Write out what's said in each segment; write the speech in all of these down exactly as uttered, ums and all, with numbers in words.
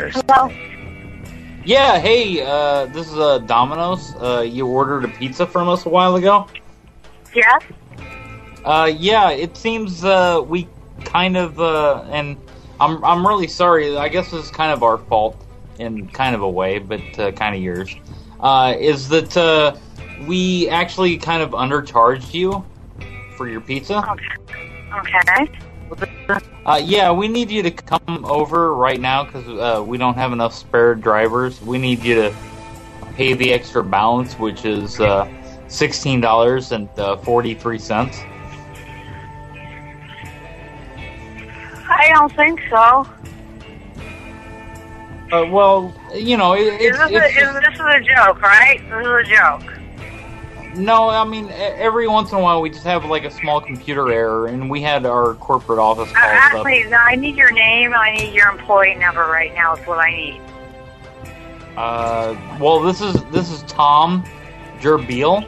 orders. Hello? Yeah, hey, uh, this is uh, Domino's. Uh, you ordered a pizza from us a while ago? Yes? Uh, yeah, it seems uh, we kind of, uh, and I'm I'm really sorry. I guess this is kind of our fault in kind of a way, but uh, kind of yours. Uh, is that uh, we actually kind of undercharged you for your pizza? Okay. Okay. Uh, yeah, we need you to come over right now because uh, we don't have enough spare drivers. We need you to pay the extra balance, which is uh, sixteen dollars and forty-three cents. I don't think so. Uh, well, you know, it, it's, Is this, it's a, is, this is a joke, right? This is a joke. no, I mean, e- every once in a while we just have like a small computer error, and we had our corporate office Uh, call us up. actually, no, I need your name. I need your employee number right now. Is what I need. Uh, well, this is this is Tom Gerbiel.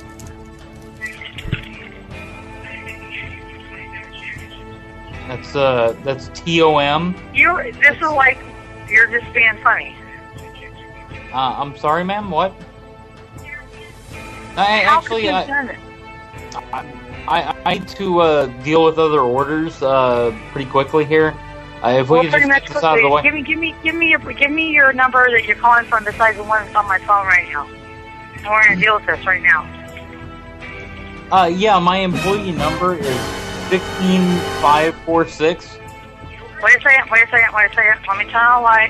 That's uh, that's T O M. You. This is like you're just being funny. Uh, I'm sorry, ma'am. What? I How actually, could you I, have done it? I, I need to uh, deal with other orders uh, pretty quickly here. Uh, if we Well, could pretty just much get this out of the way. Give me, give me, give me your, give me your number that you're calling from besides the one that's on my phone right now. And we're gonna deal with this right now. Uh, yeah, my employee number is sixteen five four six. Wait a second. Wait a second. Wait a second. Let me turn on the light.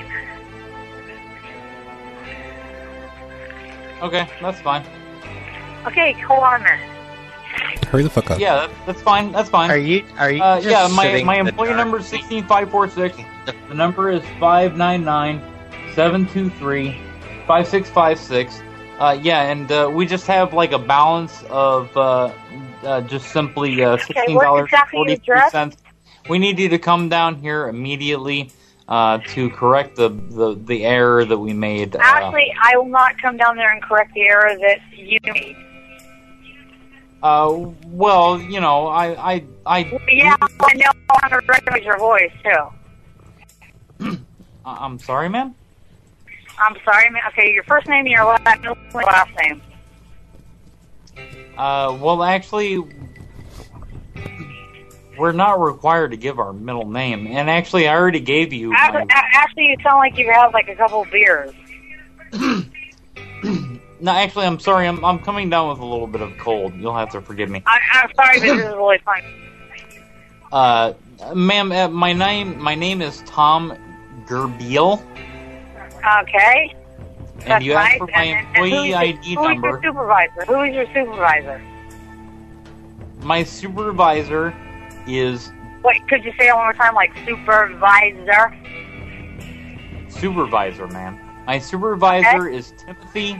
Okay, that's fine. Okay, hold on a minute. Hurry the fuck up. Yeah, that, that's fine. That's fine. Are you? Are you? Uh, just yeah, my sitting my in the employee dark? number is sixteen five four six. The number is five nine nine seven two three five six five six. Uh, yeah, and uh, we just have like a balance of uh, uh, just simply uh, sixteen dollars exactly your forty three address? cents. We need you to come down here immediately uh, to correct the, the, the error that we made. Uh, Actually, I will not come down there and correct the error that you made. uh, well, you know, I I I. Yeah, I know how to recognize your voice too. I- I'm sorry, ma'am. I'm sorry, man. Okay, your first name and your last, last name. Uh, well, actually, we're not required to give our middle name, and actually, I already gave you. Actually, My, actually, you sound like you have like a couple of beers. no, actually, I'm sorry. I'm I'm coming down with a little bit of cold. You'll have to forgive me. I, I'm sorry, this is really funny. Uh, ma'am, uh, my name my name is Tom Gerbiel, Okay. and That's you asked nice. for my And- and employee who is your- I D who is number. your supervisor? Who is your supervisor? My supervisor is Wait, could you say it one more time, like supervisor? supervisor, ma'am. My supervisor is Timothy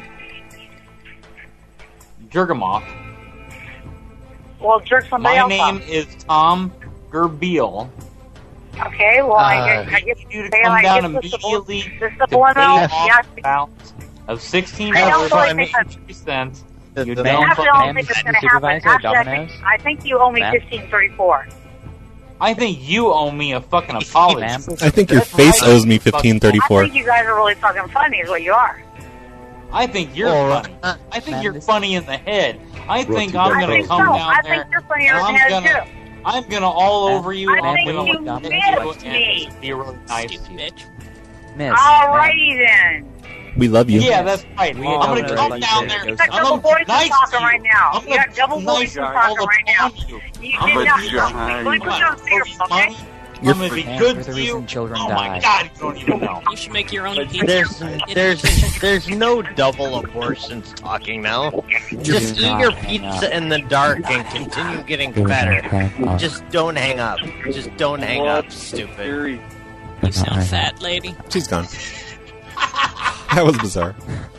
Jurgamoff. Well, jerk somebody My else name up. is Tom Gerbiel. Okay, well, I Uh, guess I guess You to say come like down it's the sub- immediately the to pay subliminal. off Yes. the balance of sixteen I dollars don't and really think fifty cents. The- You the don't Actually, I fucking- don't think it's going to happen. Supervisor, Actually, I think, Domino's? I think you owe me Ma'am? fifteen thirty-four. I think you owe me a fucking apology. Ma'am? I think your That's face right. owes me fifteen I thirty-four. think you guys are really fucking funny, is what you are. I think you're Well, funny. uh, I think ma'am, you're this- funny in the head. I think Brought to I'm I you by gonna think so. come I down think there. you're funnier and in I'm the head gonna, too. I'm gonna all Ma'am? over you. I and I'm think gonna you look at missed you me. and be really nice to you. Bitch. Miss. Alrighty then. We love you. Yeah, that's right. We I'm don't gonna know come like down that. there. Go You got I'm double gonna be voices nice talking to right you. now. I'm You got gonna double be nice voices and talking all right now. upon you. You I'm did gonna not. be behind Let me you. put you on speakerphone, okay? Money. You're I'm gonna be Man good for the to you. reason children Oh die. my god, you don't even know. You should make your own pizza. There's In there's addition. there's no double abortions talking now. Just You're eat your not, pizza no. in the dark and continue getting better. Just don't hang up. Just don't hang up, stupid. You sound fat, lady. She's gone. That was bizarre.